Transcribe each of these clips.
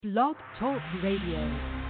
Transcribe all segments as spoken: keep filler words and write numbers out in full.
Blog Talk Radio.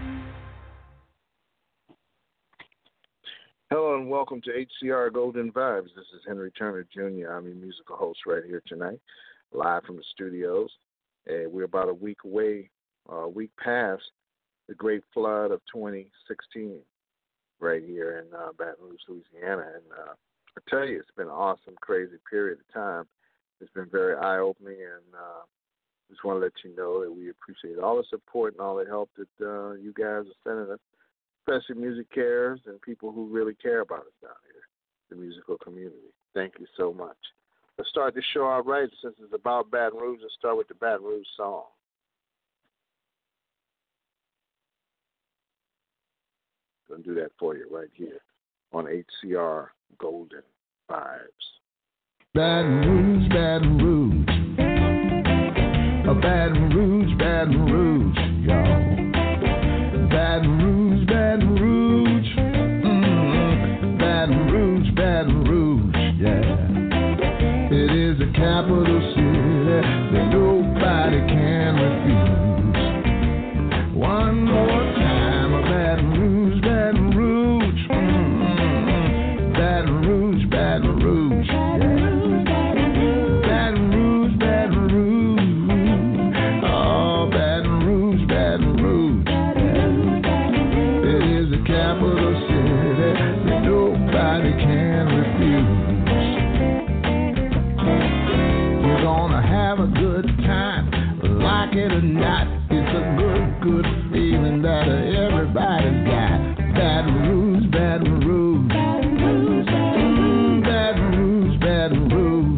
Hello and welcome to H C R Golden Vibes. This is Henry Turner Junior I'm your musical host right here tonight, live from the studios. And we're about a week away, uh, a week past the great flood of twenty sixteen right here in uh, Baton Rouge, Louisiana. And uh, I tell you, it's been an awesome, crazy period of time. It's been very eye-opening, and uh, just want to let you know that we appreciate all the support and all the help that uh, you guys are sending us, especially music cares and people who really care about us down here, the musical community. Thank you so much. Let's start the show out right. Since it's about Baton Rouge, let's start with the Baton Rouge song. Going to do that for you right here on H C R Golden Vibes. Baton Rouge, Baton Rouge. A Baton Rouge, Baton Rouge, y'all. Baton Rouge, Baton Rouge. Mm-hmm. Baton Rouge, Baton Rouge, yeah. It is the capital city that nobody can refuse. One more time, a Baton Rouge, Baton Rouge. Mm-hmm. Baton Rouge, Baton Rouge, yeah. It or not, it's a good, good feeling that everybody's got. Baton Rouge, Baton Rouge, mm, Baton Rouge, Baton Rouge.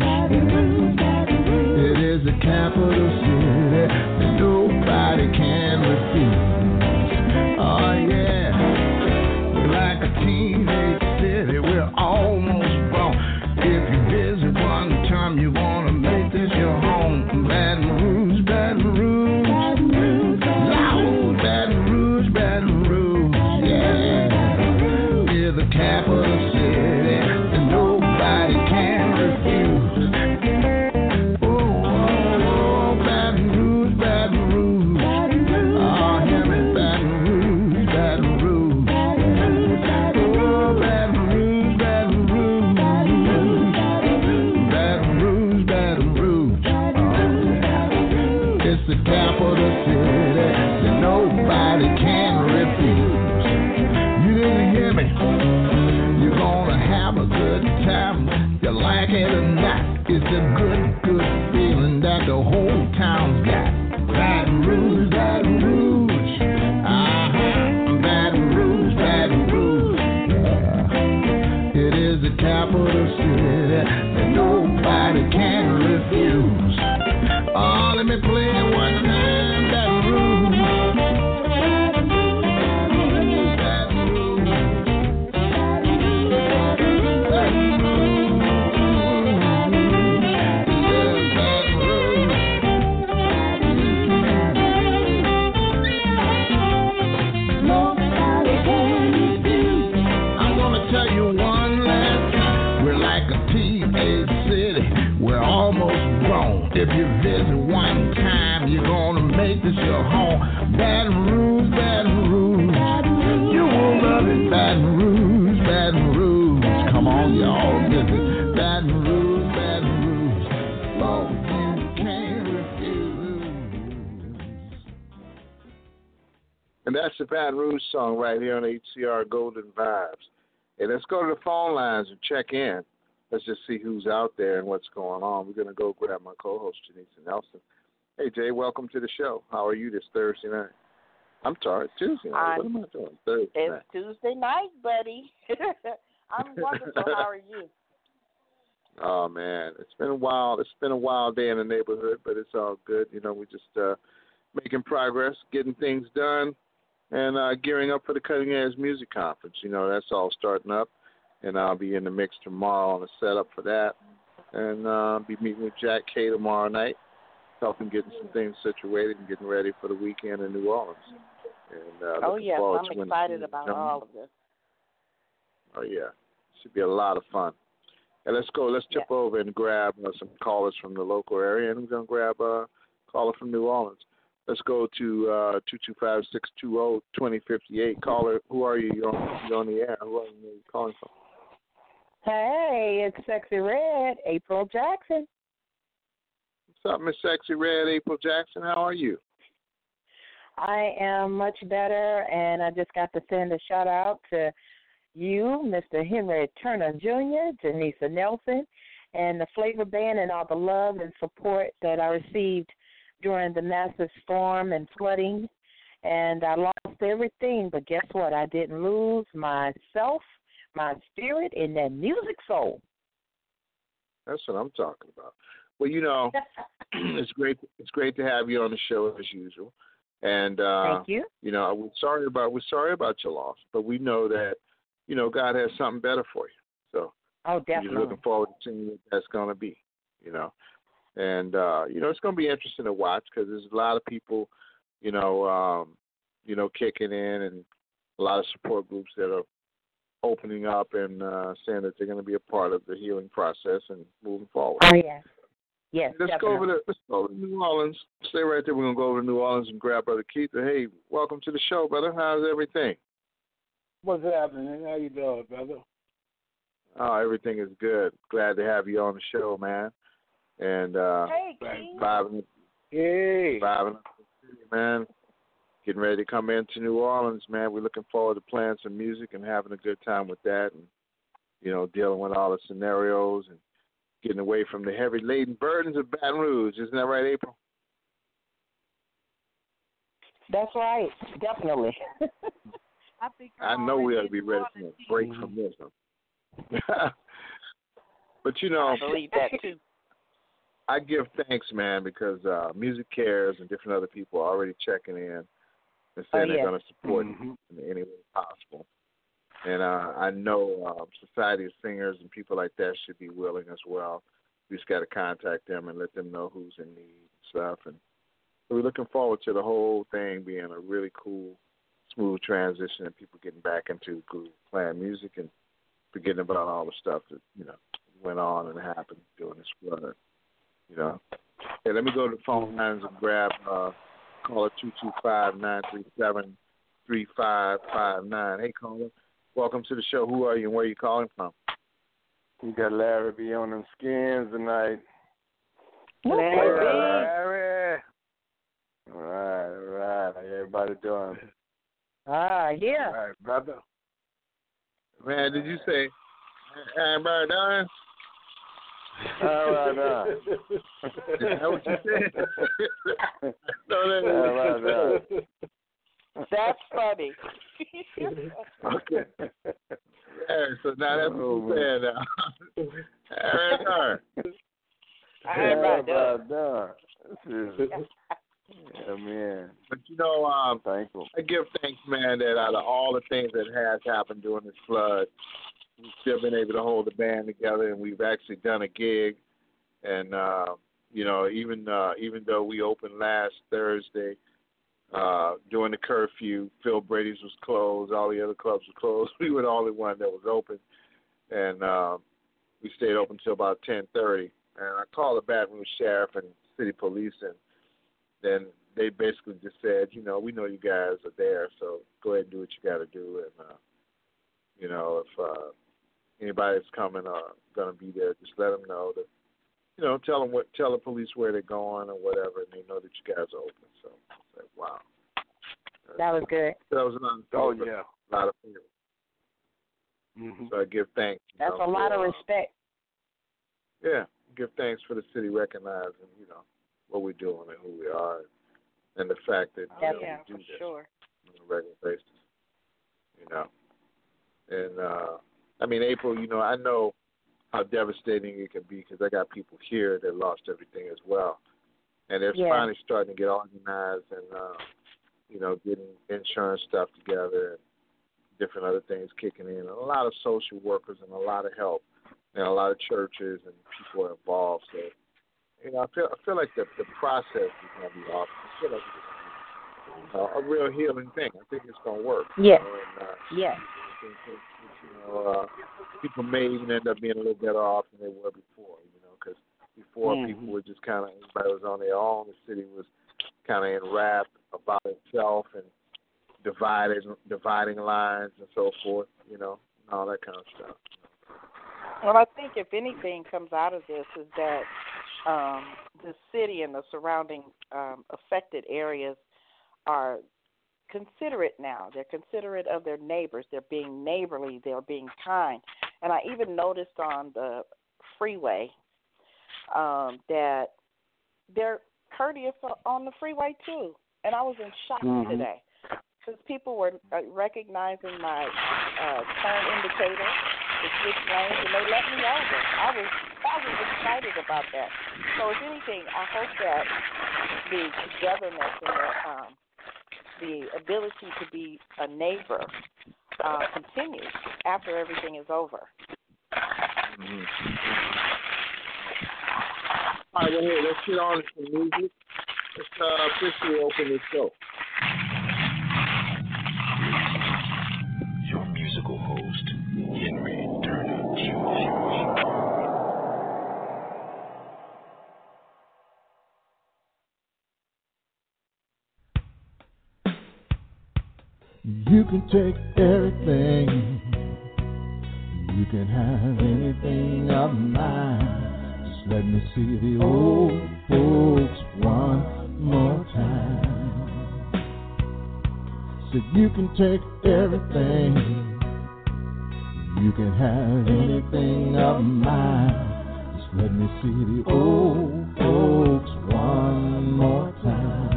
It is the capital city that nobody can refuse. Oh yeah, we're like a teenage city, we're almost grown. If you visit one time, you wanna make this your home. Baton Rouge, Baton Rouge. Capital city that nobody can refuse. Oh, oh, oh, Baton Rouge, Baton Rouge. Oh, hear me, Baton Rouge, Baton Rouge. Oh, Baton Rouge, Baton Rouge. Baton Rouge, Baton Rouge. Oh, yeah. It's the capital city that nobody can refuse. You didn't hear me? Have a good time, you like it or not. It's a good, good feeling that the whole town's got. Baton Rouge, Baton Rouge, uh-huh. Baton Rouge, Baton Rouge, yeah. It is the capital city that nobody can refuse. Oh, let me play it one time, Baton Rouge. If you visit one time, you're gonna make this your home. Baton Rouge, Baton Rouge, you will love it. Baton Rouge, Baton Rouge, come on, y'all, visit Baton Rouge, Baton Rouge. Oh, you can't refuse. And that's the Baton Rouge song right here on H C R Golden Vibes. Hey, let's go to the phone lines and check in. Let's just see who's out there and what's going on. We're going to go grab my co-host, Janisa Nelson. Hey, Jay, welcome to the show. How are you this Thursday night? I'm sorry, Tuesday night. What am I doing? Thursday it's night. Tuesday night, buddy. I'm wonderful. How are you? Oh, man. It's been a wild, it's been a wild day in the neighborhood, but it's all good. You know, we're just uh, making progress, getting things done, and uh, gearing up for the Cutting Edge Music Conference. You know, that's all starting up. And I'll be in the mix tomorrow on the setup for that. And uh, be meeting with Jack K tomorrow night, helping getting some things situated and getting ready for the weekend in New Orleans. And, uh, oh, yes, I'm excited about coming. all of this. Oh, yeah. Should be a lot of fun. And let's go. Let's tip yeah. over and grab uh, some callers from the local area, and we're going to grab a caller from New Orleans. Let's go to uh, two two five, six two zero, two zero five eight. Caller, who are you? You're on, you're on the air. Who are you calling from? Hey, it's Sexy Red, April Jackson. What's up, Miss Sexy Red, April Jackson? How are you? I am much better, and I just got to send a shout out to you, Mister Henry Turner Junior, Janisa Nelson, and the Flavor Band, and all the love and support that I received during the massive storm and flooding. And I lost everything, but guess what? I didn't lose myself, my spirit, and that music soul. That's what I'm talking about. Well, you know, it's great. It's great to have you on the show as usual. And uh, thank you. You know, we're sorry about we're sorry about your loss, but we know that you know God has something better for you. So, oh, definitely. You're looking forward to seeing what that's going to be. You know, and uh, you know it's going to be interesting to watch because there's a lot of people, you know, um, you know, kicking in, and a lot of support groups that are opening up and uh, saying that they're going to be a part of the healing process and moving forward. Oh yeah, yes. Let's definitely. go over to let's go over to New Orleans. Stay right there. We're gonna go over to New Orleans and grab Brother Keith. Hey, welcome to the show, brother. How's everything? What's happening? How you doing, brother? Oh, everything is good. Glad to have you on the show, man. And uh, hey, Keith. vibing, Hey, vibing, man. Getting ready to come into New Orleans, man. We're looking forward to playing some music and having a good time with that, and you know, dealing with all the scenarios and getting away from the heavy laden burdens of Baton Rouge. Isn't that right, April? That's right. Definitely. I think I know we ought to be ready for a break from this one. But you know, I believe that too. I give thanks, man, because uh, Music Cares and different other people are already checking in and saying Oh, they're yeah. going to support Mm-hmm. in any way possible. And uh, I know uh, Society of Singers and people like that should be willing as well. We just got to contact them and let them know who's in need and stuff. And so we're looking forward to the whole thing being a really cool, smooth transition and people getting back into groove, playing music and forgetting about all the stuff that, you know, went on and happened during this flood. You know. Hey, let me go to the phone lines and grab uh, caller two two five, nine three seven, three five five nine. Hey, caller. Welcome to the show. Who are you and where are you calling from? You got Larry B on them skins tonight. Larry B. Larry. All right, all right. How everybody doing? Ah, yeah. All right, brother. Man, did you say everybody done? All right, now. Is that what you said? No, that All right, now. That's funny. Okay. Yeah, so now that's what Oh, you're saying now. Everybody done. Everybody done. done. This is, yeah, man. But you know, um, Thankful. I give thanks, man, that out of all the things that has happened during this flood, we've still been able to hold the band together, and we've actually done a gig. And uh, you know, even uh, even though we opened last Thursday uh, during the curfew, Phil Brady's was closed, all the other clubs were closed. We were the only one that was open, and uh, we stayed open until about ten thirty. And I called the Baton Rouge Sheriff and City Police, and then they basically just said, you know, we know you guys are there, so go ahead and do what you got to do. And, uh, you know, if uh, anybody that's coming or going to be there, just let them know that, you know, tell them what, tell the police where they're going or whatever, and they know that you guys are open. So it's like, wow. That was good. So that was a lot of, Oh, yeah. a lot of people. Mm-hmm. So I give thanks. you That's know, a lot of for, uh, respect. Yeah, give thanks for the city recognizing, you know, what we're doing and who we are, and the fact that you know, Yeah, we do for this sure. on a regular basis, you know. And, uh, I mean, April, you know, I know how devastating it can be because I got people here that lost everything as well. And they're Yeah. finally starting to get organized and, uh, you know, getting insurance stuff together and different other things kicking in. And a lot of social workers and a lot of help and a lot of churches and people are involved. So, you know, I feel I feel like the the process is going to be awesome. I feel like it's uh, a real healing thing. I think it's going to work. Yeah. You know, and, uh, Yes. I think that, you know, uh, people may even end up being a little better off than they were before. You know, because before Mhm. people were just kind of everybody was on their own. The city was kind of in rap about itself and dividing dividing lines and so forth, you know, and all that kind of stuff. Well, I think if anything comes out of this is that um, the city and the surrounding um, affected areas are considerate now. They're considerate of their neighbors. They're being neighborly. They're being kind. And I even noticed on the freeway um, that they're courteous on the freeway too. And I was in shock mm-hmm. today because people were recognizing my uh, turn indicator, the switch lanes, and they let me over. I was I was excited about that. So if anything, I hope that the togetherness and the, um, the ability to be a neighbor uh, continues after everything is over. Mm-hmm. All right, well, hey, let's get on to some music. Let's uh, officially open the show. Your musical host, Henry Turner Junior You can take everything. You can have anything of mine. Just let me see the old folks one more time. So you can take everything. You can have anything of mine. Just let me see the old folks one more time.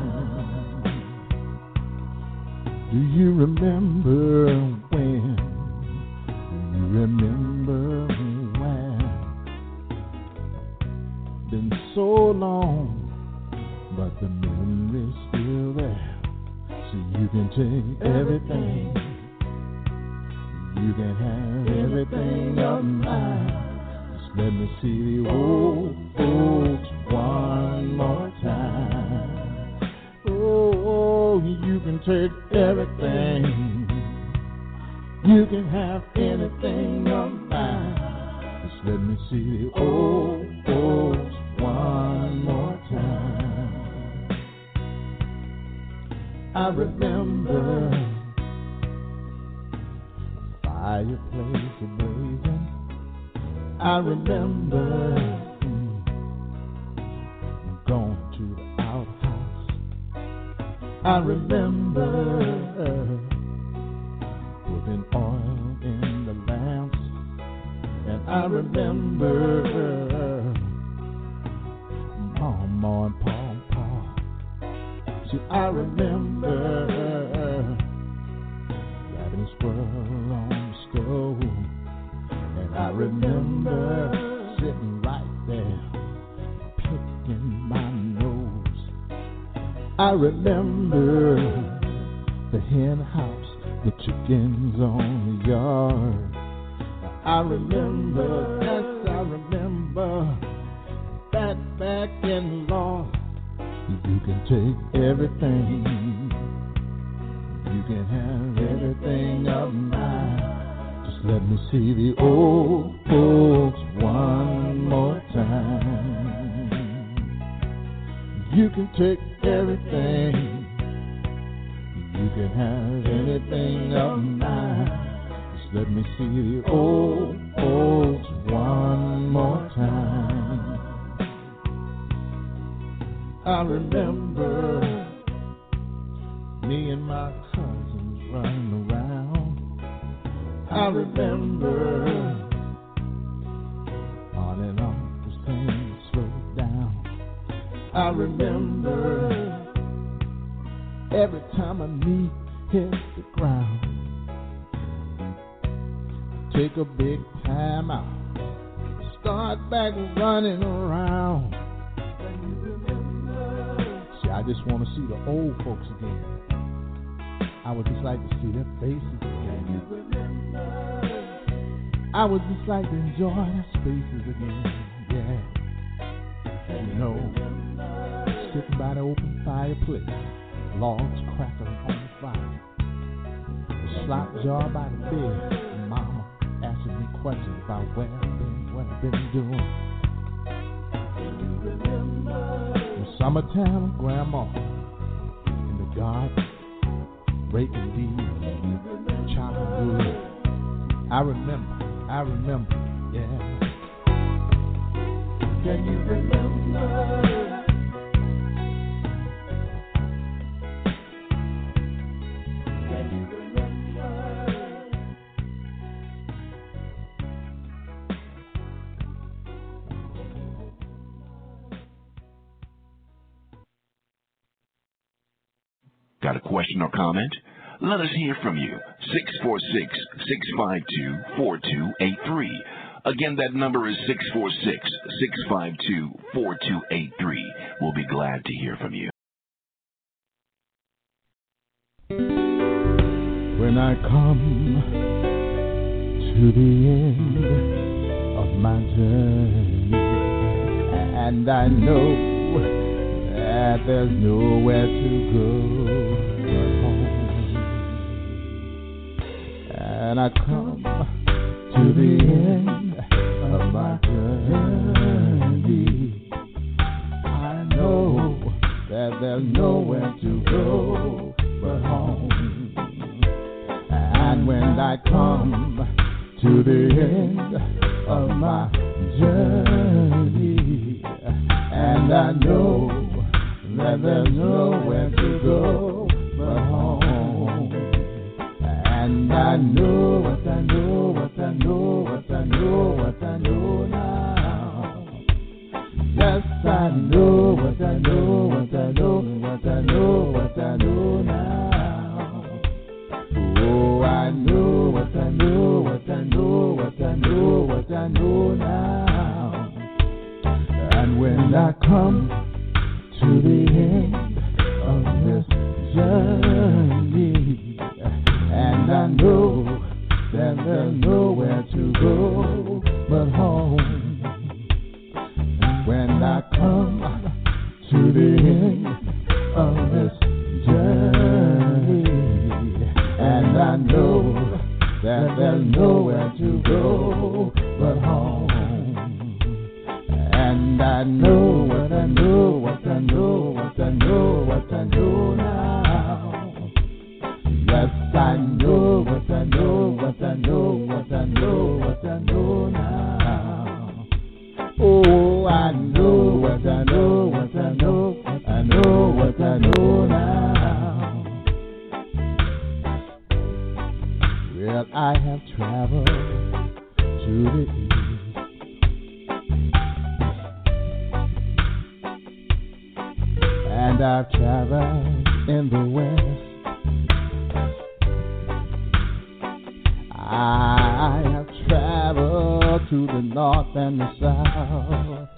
Do you remember when? Do you remember when? Been so long, but the memory's still there. So you can take everything. You can have everything of mine. Just let me see the old folks one more time. Oh, you can take everything. You can have anything of mine. Just let me see the old folks one more time. I remember the fireplace blazing. I remember mm, going to the outhouse. I remember putting oil in the lamps. And I remember Mama and Papa. See, I remember riding a squirrel on the stove. And I remember sitting right there picking my nose. I remember the hen house, the chickens on the yard. I remember, yes, I remember that back in law. You can take everything. You can have everything of mine. Just let me see the old folks one more time. You can take everything. You can have anything of mine. Just let me see the old folks one more time. I remember me and my cousins running around. I remember on and off the same slow down. I remember every time my knee hits the ground, I take a big time out, start back running around. I just want to see the old folks again. I would just like to see their faces again. I would just like to enjoy their spaces again. Yeah. And you know, sitting by the open fireplace, logs crackling on the fire, the slop jar by the bed, and Mama asking me questions about where I've been, what I've been doing. Summertime, Grandma God, breaking leaves, chopping wood. I remember, I remember, yeah. Can you remember? Can you remember? Got a question or comment? Let us hear from you. six four six, six five two, four two eight three. Again, that number is six four six, six five two, four two eight three. We'll be glad to hear from you. When I come to the end of my journey, and I know that there's nowhere to go but home, and I come to the end of my journey, I know that there's nowhere to go but home. And when I come to the end of my journey, and I know that there's nowhere to go but home, and I know what I know, what I know, what I know, what I know now. Yes, I know what I know, what I know, what I know, what I know now. Oh, I know what I know, what I know, what I know, what I know now. And when I come to the end of this journey, and I know that there's nowhere to go but home. When I come to the end of this journey, and I know that there's nowhere to go but home. And I know what I know, what I know, what I know, what I know now. Yes, I know what I know, what I know, what I know, what I know now. Oh, I know what I know, what I know, I know what I know now. Well, I have traveled to the east, and I've traveled in the west. I have traveled to the north and the south.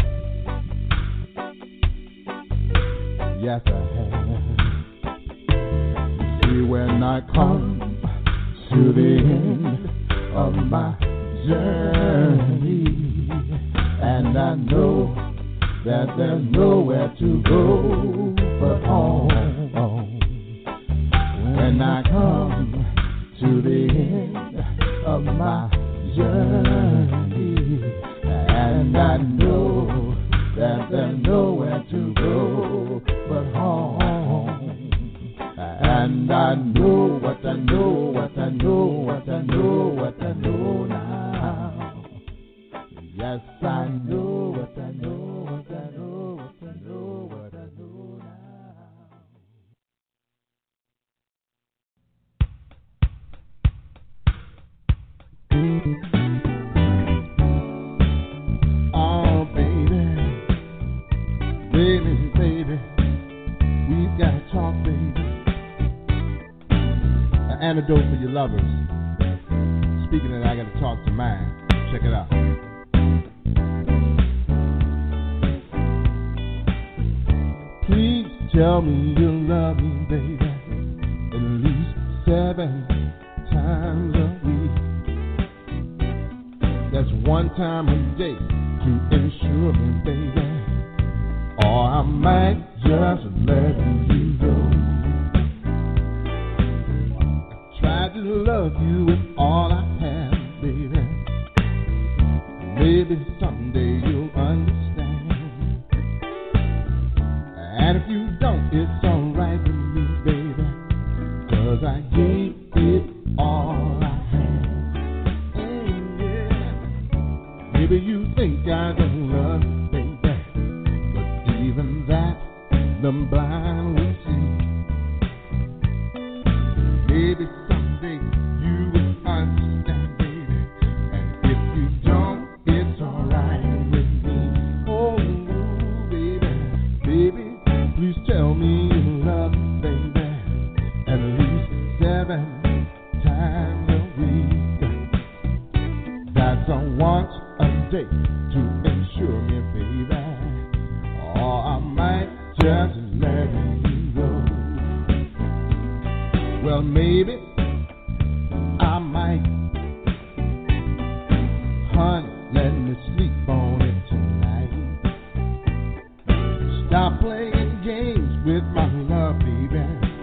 Yes, I have. You see, when I come to the end of my journey, and I know that there's nowhere to go but home. When I come to the end of my journey, and I know that there's nowhere to go but home. And I know what I know, what I know, what I know, what I know now. Yes, I know what I know, what I know, what I know, what I know now. Oh, baby, baby, baby, we've got to talk, baby. An antidote for your lovers. Speaking of that, I got to talk to mine. Check it out. Please tell me you love me, baby, at least seven times a week. That's one time a day to ensure me, baby, or I might just let you go. I tried to love you with all I have, baby. Maybe someday you'll understand. And if you don't, it's alright with me, baby. 'cause I gave it all I had. Mm, yeah. Maybe you think I don't love you, baby, but even that the blind will see. Maybe someday you will understand, baby, and if you don't, it's alright with me. Oh, baby, baby, please tell me you love me, baby, at least seven times a week. That's a once a day to ensure me, baby, or I might just let you go. Well, maybe I might. Honey, let me sleep on it tonight. Stop playing games with my love, baby,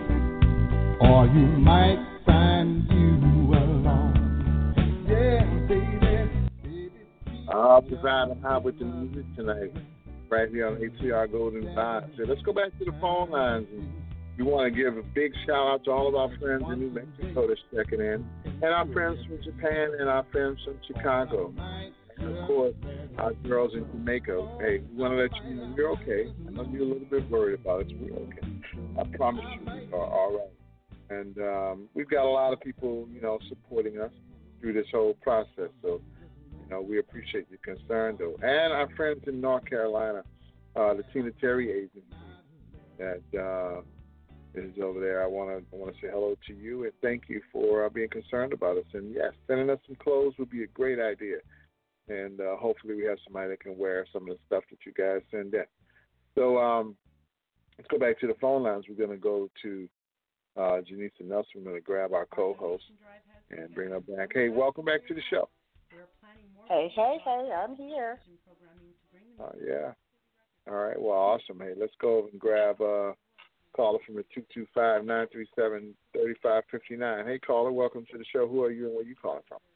or you might find you alone. Yeah, baby, baby. I'll provide a high with the music tonight, right here on H C R Golden Vibes. So let's go back to the phone lines. And we want to give a big shout out to all of our friends in New Mexico that's checking in, and our friends from Japan, and our friends from Chicago, and of course our girls in Jamaica. Hey, we want to let you know we're okay. I know you're a little bit worried about it. We're okay. I promise you we are all right. And um, we've got a lot of people, you know, supporting us through this whole process. So, you know, we appreciate your concern, though. And our friends in North Carolina, uh, the Tina Terry Agency that uh, is over there. I want to I want to say hello to you and thank you for uh, being concerned about us. And, yes, sending us some clothes would be a great idea. And uh, hopefully we have somebody that can wear some of the stuff that you guys send in. So um, let's go back to the phone lines. We're going to go to uh, Janisa Nelson. We're going to grab our co-host and bring her back. Hey, welcome back to the show. Hey, hey, hey, I'm here. Oh, uh, yeah. All right, well, awesome. Hey, let's go and grab a uh, caller from the two two five, nine three seven, three five five nine. Hey, caller, welcome to the show. Who are you and where are you calling from?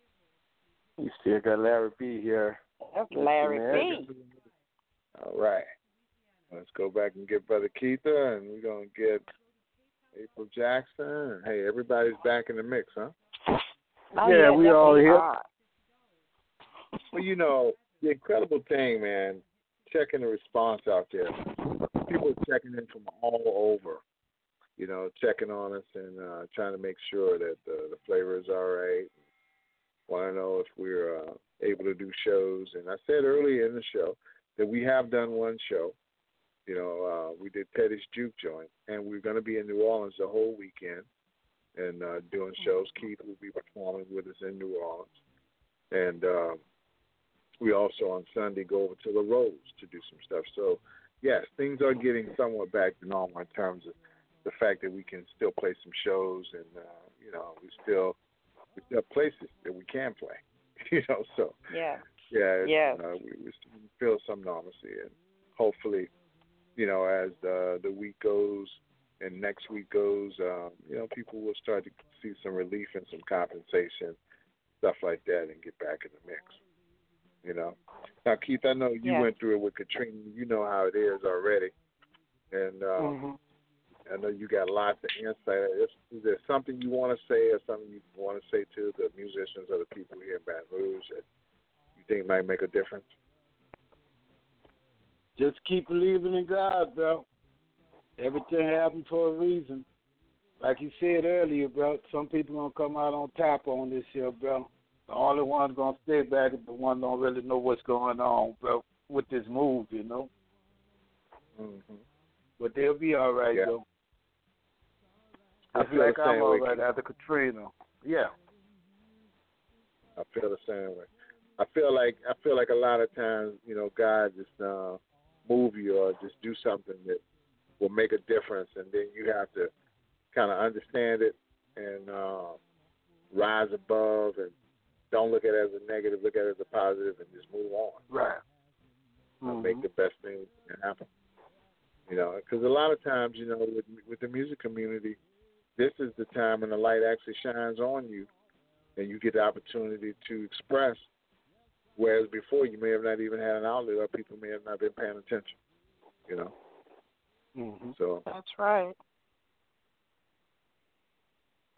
You still got Larry B here. That's Larry B. All right. Let's go back and get Brother Keitha, and we're going to get April Jackson. Hey, everybody's back in the mix, huh? Oh, yeah, yeah, we all here. Are. Well, you know, the incredible thing, man, checking the response out there. People are checking in from all over, you know, checking on us and uh, trying to make sure that the, the flavor is all right. Want to know if we're uh, able to do shows. And I said earlier in the show that we have done one show. You know, uh, we did Petty's Juke Joint, and we're going to be in New Orleans the whole weekend and uh, doing shows. Keith will be performing with us in New Orleans. And uh, we also on Sunday go over to La Rose to do some stuff. So, yes, things are getting somewhat back to normal in terms of the fact that we can still play some shows and, uh, you know, we still we still have places that we can play, you know. So, yeah, yeah, yeah. Uh, we, we feel some normalcy. And hopefully, you know, as the, the week goes and next week goes, um, you know, people will start to see some relief and some compensation, stuff like that, and get back in the mix. You know. Now, Keith, I know you yeah. went through it with Katrina. You know how it is already, and um, mm-hmm. I know you got lots of insight. Is, is there something you want to say, or something you want to say to the musicians or the people here in Baton Rouge that you think might make a difference? Just keep believing in God, bro. Everything happens for a reason. Like you said earlier, bro, some people gonna come out on top on this here, bro. The only one's gonna stay back is the one don't really know what's going on, bro, with this move, you know. Mm-hmm. But they'll be all right, yeah. though. I It's feel like the I'm same all way. right after Katrina. Yeah. I feel the same way. I feel like I feel like a lot of times, you know, God just uh, move you or just do something that will make a difference, and then you have to kind of understand it and uh, rise above and don't look at it as a negative, look at it as a positive, and just move on. Right. You know, Mm-hmm. make the best thing happen. You know, because a lot of times, you know, with, with the music community, this is the time when the light actually shines on you, and you get the opportunity to express. Whereas before, you may have not even had an outlet, or people may have not been paying attention. You know. Mm-hmm. So that's right.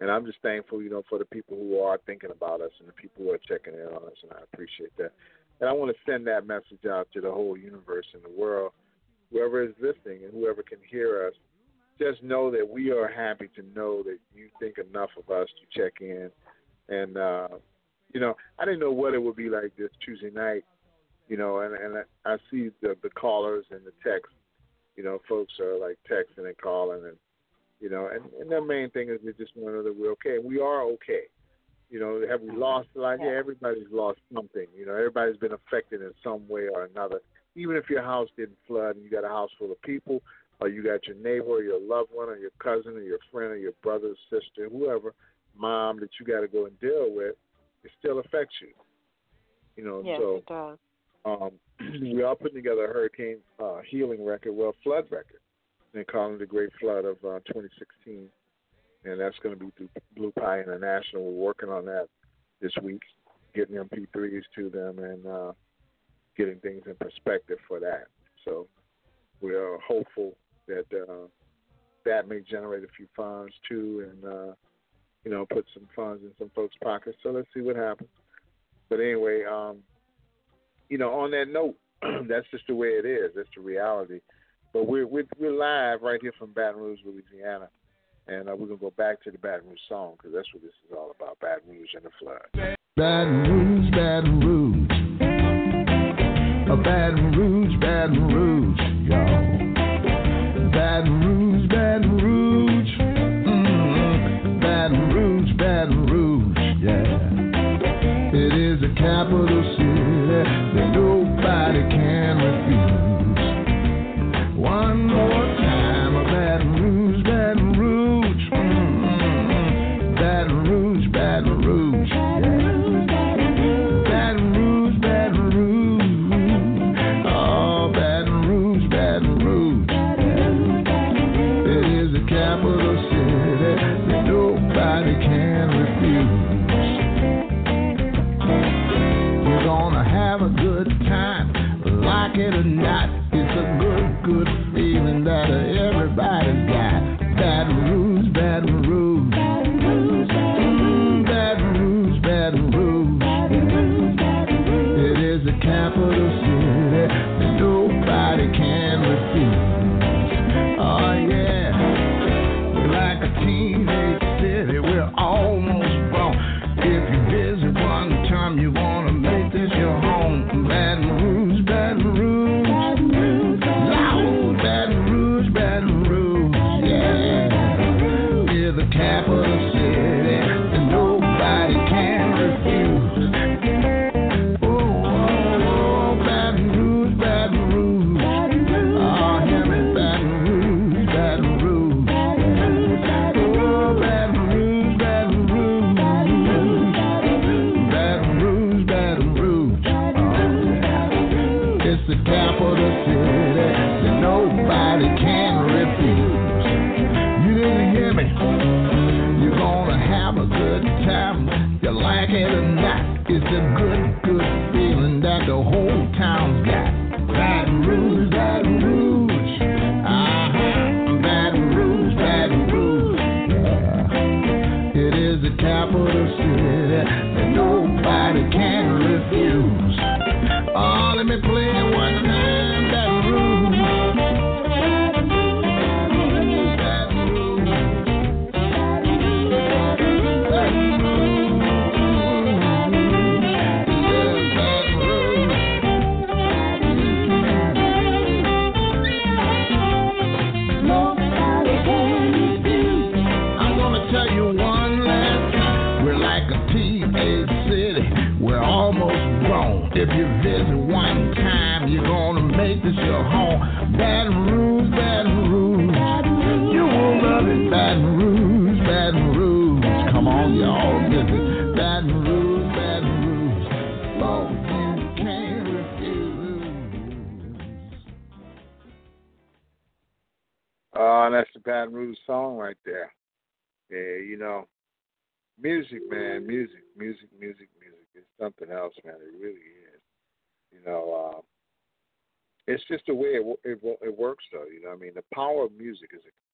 And I'm just thankful, you know, for the people who are thinking about us and the people who are checking in on us, and I appreciate that. And I want to send that message out to the whole universe and the world, whoever is listening and whoever can hear us. Just know that we are happy to know that you think enough of us to check in. And, uh, you know, I didn't know what it would be like this Tuesday night, you know, and, and I, I see the, the callers and the texts. You know, folks are like texting and calling, and, you know, and, and their main thing is they just want to know that we're okay. We are okay. You know, have we lost a lot? Yeah, everybody's lost something. You know, everybody's been affected in some way or another. Even if your house didn't flood and you got a house full of people, or you got your neighbor or your loved one or your cousin or your friend or your brother, sister, whoever, mom that you got to go and deal with, it still affects you. You know, yes, so it does. Um, we are putting together a hurricane uh, healing record, well, flood record. They're calling it the Great Flood of uh, twenty sixteen, and that's going to be through Blue Pie International. We're working on that this week, getting M P threes to them and uh, getting things in perspective for that. So we are hopeful that uh, that may generate a few funds too, and uh, you know, put some funds in some folks' pockets. So let's see what happens. But anyway, um, you know, on that note, that's just the way it is. That's the reality. But we're we're, we're live right here from Baton Rouge, Louisiana, and uh, we're gonna go back to the Baton Rouge song because that's what this is all about: Baton Rouge and the flood. Baton Rouge, Baton Rouge, a Baton Rouge, Baton Rouge, y'all. Baton Rouge, Baton Rouge, mm-hmm. Baton Rouge, Baton Rouge, yeah. It is the capital city that nobody can refuse. One more time, a Baton Rouge, Baton Rouge, mm-hmm. Baton Rouge, Baton Rouge, yeah. Baton Rouge, Baton Rouge, oh, Baton Rouge, Baton Rouge, yeah. It is the capital city that nobody can refuse. You're gonna have a good time, like it or not. It's a good, good feeling that everybody's got. Baton Rouge, Baton Rouge, mm, Baton Rouge, Baton Rouge. It is the capital city that nobody can refuse. Oh yeah, we're like a teenage city. We're almost grown. If you visit one time, you wanna make this your home. Baton Rouge, Baton Rouge. Capital city that nobody can refuse. Oh, oh, oh, Baton Rouge, Baton Rouge. Oh, hear me, Baton Rouge, Baton Rouge. Oh, Baton Rouge, Baton Rouge. Baton Rouge, Baton Rouge. Oh, it's the capital city that nobody can refuse. You didn't hear me? You're gonna have a good time. You like it or not, it's a good, good feeling that the whole town's got. Baton Rouge, Baton Rouge, uh-huh. Baton Rouge, Baton Rouge, yeah. It is the capital city that nobody can refuse. Oh, let me play it one time, Baton Rouge. If you visit one time, you're gonna make this your home. Baton Rouge, Baton Rouge, you will love it. Baton Rouge, Baton Rouge, come on, y'all, visit Baton Rouge, Baton Rouge. Oh, you can't refuse. Oh, and that's the Baton Rouge song right there. Yeah, you know, music, man, music, music, music, music. It's something else, man. It really is. You know, uh, it's just the way it, it it works, though. You know, I mean, the power of music is